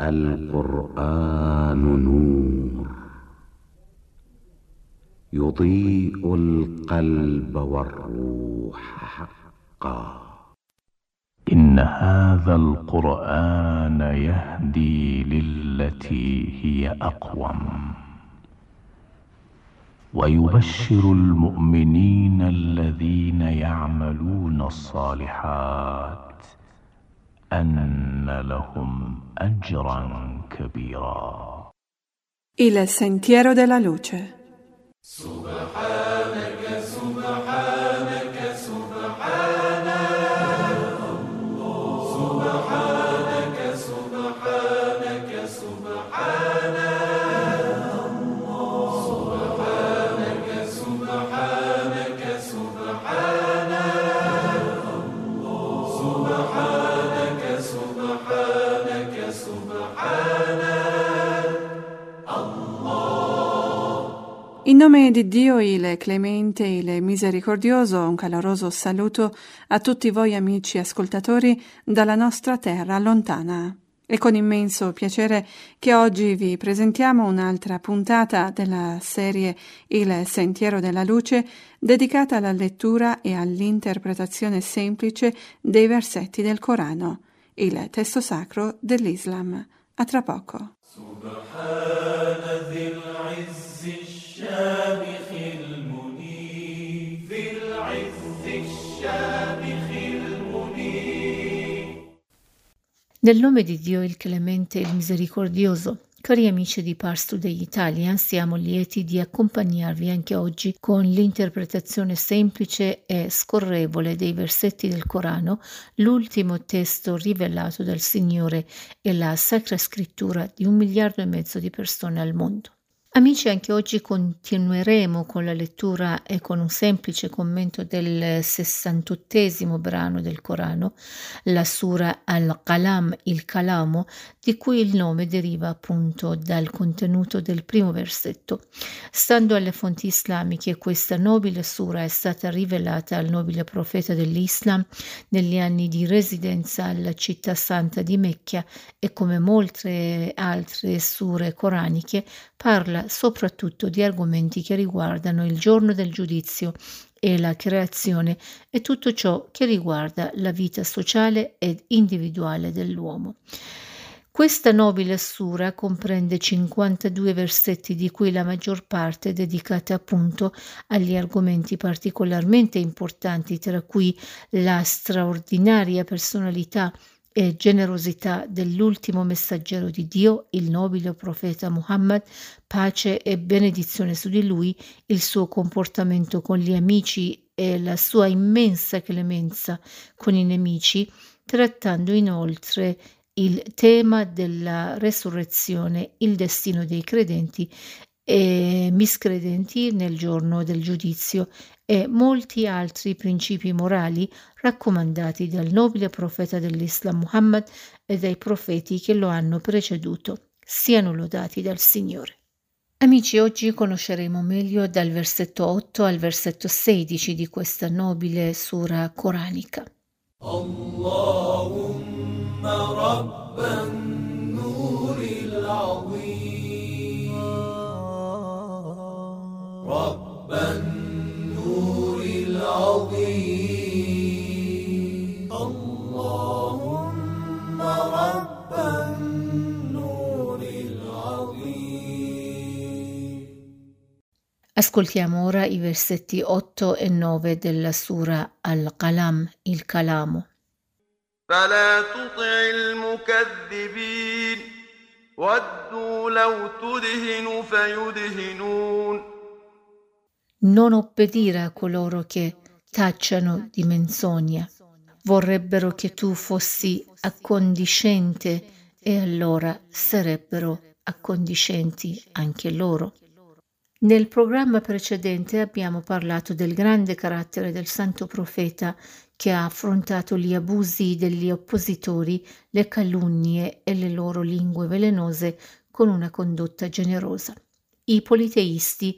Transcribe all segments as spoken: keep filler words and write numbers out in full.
القرآن نور يضيء القلب والروح حقا. إن هذا القرآن يهدي للتي هي أقوم ويبشر المؤمنين الذين يعملون الصالحات أن لهم أجرا كبيرا. Il sentiero della luce. سبحانك سبحانك سبحانك سبحانك سبحانك سبحانك سبحانك سبحانك سبحانك سبحانك In nome di Dio, il clemente, il misericordioso, un caloroso saluto a tutti voi amici ascoltatori dalla nostra terra lontana. È con immenso piacere che oggi vi presentiamo un'altra puntata della serie Il Sentiero della Luce, dedicata alla lettura e all'interpretazione semplice dei versetti del Corano, il testo sacro dell'Islam. A tra poco. الشامخ المنير ذي العز الشامخ المنير. Nel nome di Dio il clemente e il misericordioso. Cari amici di Pars Today Italia, siamo lieti di accompagnarvi anche oggi con l'interpretazione semplice e scorrevole dei versetti del Corano, l'ultimo testo rivelato dal Signore e la Sacra Scrittura di un miliardo e mezzo di persone al mondo. Amici, anche oggi continueremo con la lettura e con un semplice commento del sessantottesimo brano del Corano, la Sura Al-Qalam, il Calamo, di cui il nome deriva appunto dal contenuto del primo versetto. Stando alle fonti islamiche, questa nobile sura è stata rivelata al nobile profeta dell'Islam negli anni di residenza alla città santa di Mecca e, come molte altre sure coraniche, parla soprattutto di argomenti che riguardano il giorno del giudizio e la creazione e tutto ciò che riguarda la vita sociale ed individuale dell'uomo. Questa nobile sura comprende cinquantadue versetti, di cui la maggior parte dedicata appunto agli argomenti particolarmente importanti, tra cui la straordinaria personalità e generosità dell'ultimo messaggero di Dio, il nobile profeta Muhammad, pace e benedizione su di lui, il suo comportamento con gli amici e la sua immensa clemenza con i nemici, trattando inoltre il tema della resurrezione, il destino dei credenti e miscredenti nel giorno del giudizio e molti altri principi morali raccomandati dal nobile profeta dell'Islam Muhammad e dai profeti che lo hanno preceduto. Siano lodati dal Signore. Amici, oggi conosceremo meglio dal versetto otto al versetto sedici di questa nobile sura coranica. Allahumma rabban nuril azim rabban nuril azim Allahumma rabban nuril azim. Ascoltiamo ora i versetti otto e nove della sura Al-Qalam, il Calamo. فلا تطع المكذبين ودوا لو تدهن فيدهنون. Non obbedire a coloro che tacciano di menzogna. Vorrebbero che tu fossi accondiscente e allora sarebbero accondiscenti anche loro. Nel programma precedente abbiamo parlato del grande carattere del santo profeta che ha affrontato gli abusi degli oppositori, le calunnie e le loro lingue velenose con una condotta generosa. I politeisti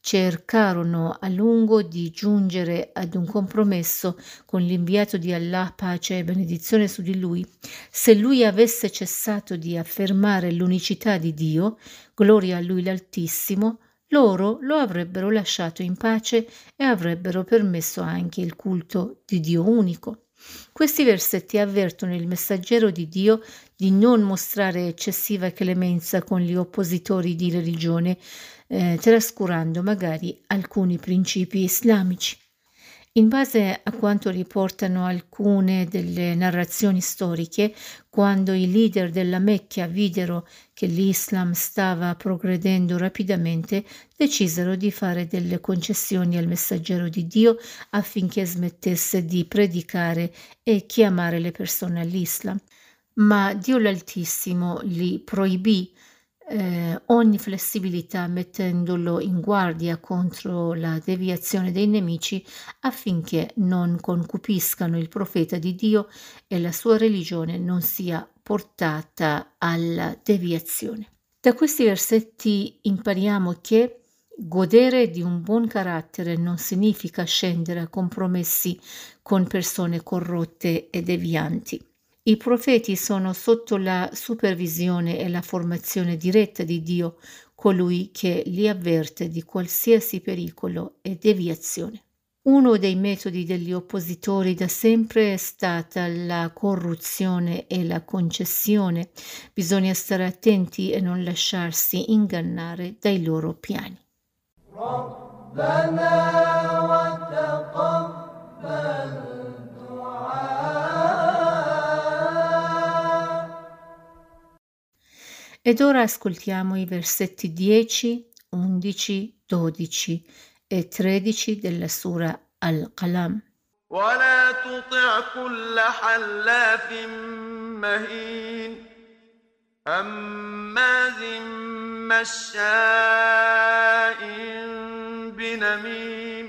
cercarono a lungo di giungere ad un compromesso con l'inviato di Allah, pace e benedizione su di lui. Se lui avesse cessato di affermare l'unicità di Dio, gloria a lui l'Altissimo, loro lo avrebbero lasciato in pace e avrebbero permesso anche il culto di Dio unico. Questi versetti avvertono il messaggero di Dio di non mostrare eccessiva clemenza con gli oppositori di religione, eh, trascurando magari alcuni principi islamici. In base a quanto riportano alcune delle narrazioni storiche, quando i leader della Mecca videro che l'Islam stava progredendo rapidamente, decisero di fare delle concessioni al messaggero di Dio affinché smettesse di predicare e chiamare le persone all'Islam. Ma Dio l'Altissimo li proibì Eh, ogni flessibilità, mettendolo in guardia contro la deviazione dei nemici affinché non concupiscano il profeta di Dio e la sua religione non sia portata alla deviazione. Da questi versetti impariamo che godere di un buon carattere non significa scendere a compromessi con persone corrotte e devianti. I profeti sono sotto la supervisione e la formazione diretta di Dio, colui che li avverte di qualsiasi pericolo e deviazione. Uno dei metodi degli oppositori da sempre è stata la corruzione e la concessione. Bisogna stare attenti e non lasciarsi ingannare dai loro piani. Ed ora ascoltiamo i versetti dieci, undici, dodici e tredici della sura Al-Qalam. ولا تطع كل حلاف مهين هماز مشاء بنميم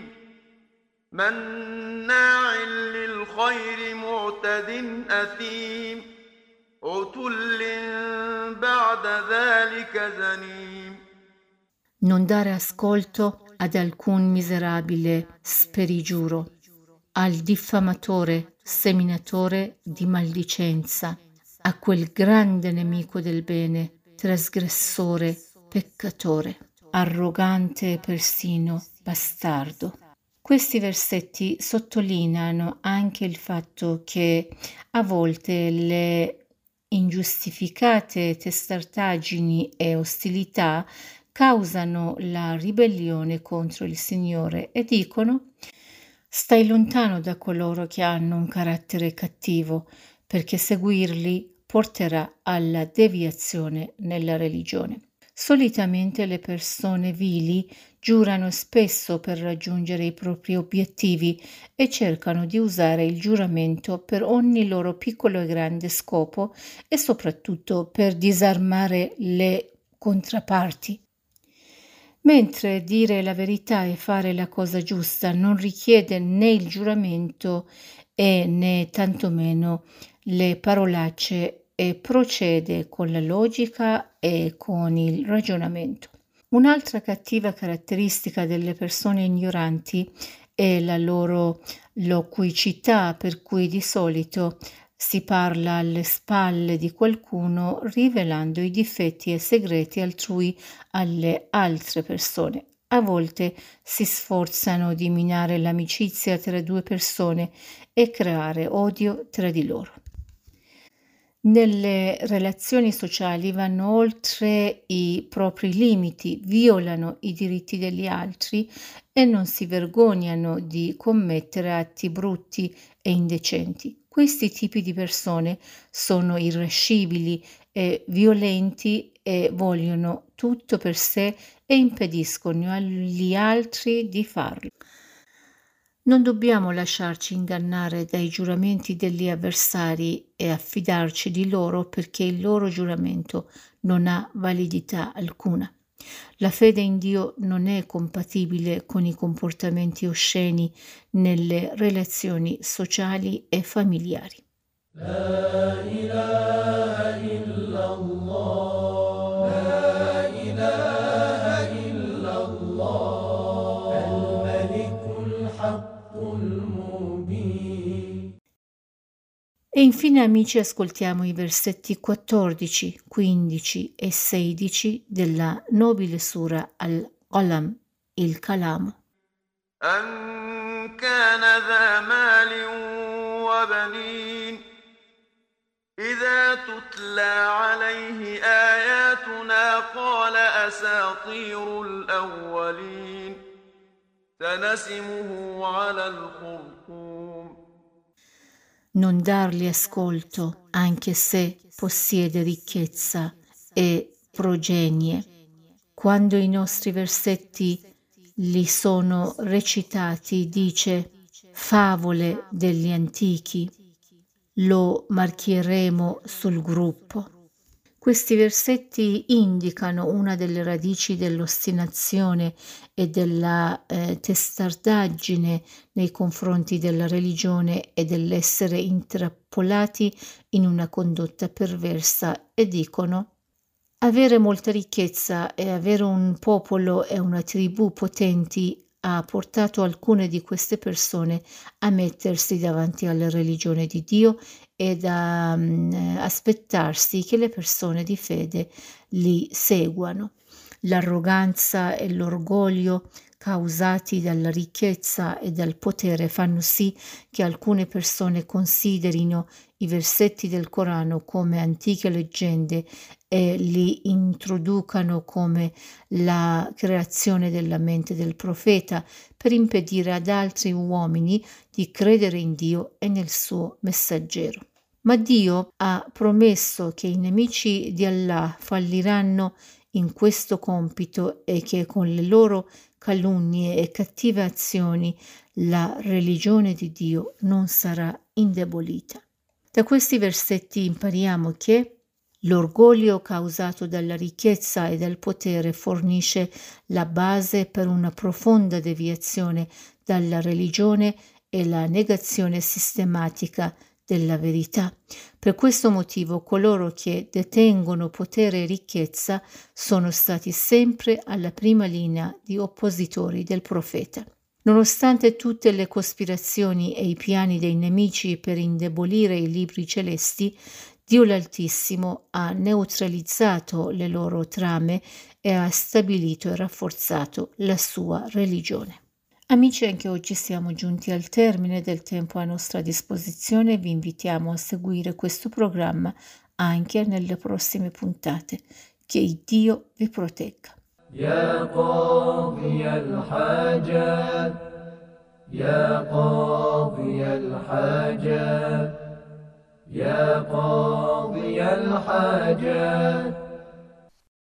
مناع للخير معتد أثيم عتل بعد ذلك زنيم. Non dare ascolto ad alcun miserabile sperigiuro, al diffamatore, seminatore di maldicenza, a quel grande nemico del bene, trasgressore, peccatore, arrogante e persino bastardo. Questi versetti sottolineano anche il fatto che a volte le ingiustificate testardaggini e ostilità causano la ribellione contro il Signore e dicono: stai lontano da coloro che hanno un carattere cattivo, perché seguirli porterà alla deviazione nella religione. Solitamente le persone vili giurano spesso per raggiungere i propri obiettivi e cercano di usare il giuramento per ogni loro piccolo e grande scopo e soprattutto per disarmare le controparti. Mentre dire la verità e fare la cosa giusta non richiede né il giuramento e né tantomeno le parolacce e procede con la logica e con il ragionamento. Un'altra cattiva caratteristica delle persone ignoranti è la loro loquicità, per cui di solito si parla alle spalle di qualcuno rivelando i difetti e segreti altrui alle altre persone. A volte si sforzano di minare l'amicizia tra due persone e creare odio tra di loro. Nelle relazioni sociali vanno oltre i propri limiti, violano i diritti degli altri e non si vergognano di commettere atti brutti e indecenti. Questi tipi di persone sono irascibili e violenti e vogliono tutto per sé e impediscono agli altri di farlo. Non dobbiamo lasciarci ingannare dai giuramenti degli avversari e affidarci di loro perché il loro giuramento non ha validità alcuna. La fede in Dio non è compatibile con i comportamenti osceni nelle relazioni sociali e familiari. La ilaha illallah, la ilaha illallah. Infine, amici, ascoltiamo i versetti quattordici, quindici e sedici della nobile sura Al-Qalam, il Calamo. أن كان ذا مال وبنين إذا تتلى عليه آياتنا قال أساطير الأولين سنسمه على الخرطوم. Non dargli ascolto, anche se possiede ricchezza e progenie. Quando i nostri versetti li sono recitati, dice: favole degli antichi, lo marchieremo sul gruppo. Questi versetti indicano una delle radici dell'ostinazione e della eh, testardaggine nei confronti della religione e dell'essere intrappolati in una condotta perversa, e dicono: avere molta ricchezza e avere un popolo e una tribù potenti ha portato alcune di queste persone a mettersi davanti alla religione di Dio ed a um, aspettarsi che le persone di fede li seguano. L'arroganza e l'orgoglio causati dalla ricchezza e dal potere fanno sì che alcune persone considerino i versetti del Corano come antiche leggende e li introducano come la creazione della mente del profeta per impedire ad altri uomini di credere in Dio e nel suo messaggero. Ma Dio ha promesso che i nemici di Allah falliranno in questo compito e che con le loro calunnie e cattive azioni la religione di Dio non sarà indebolita. Da questi versetti impariamo che l'orgoglio causato dalla ricchezza e dal potere fornisce la base per una profonda deviazione dalla religione e la negazione sistematica della verità. Per questo motivo coloro che detengono potere e ricchezza sono stati sempre alla prima linea di oppositori del profeta. Nonostante tutte le cospirazioni e i piani dei nemici per indebolire i libri celesti, Dio l'Altissimo ha neutralizzato le loro trame e ha stabilito e rafforzato la sua religione. Amici, anche oggi siamo giunti al termine del tempo a nostra disposizione e vi invitiamo a seguire questo programma anche nelle prossime puntate. Che Dio vi protegga. يا قاضي الحاجات يا قاضي الحاجات يا قاضي الحاجات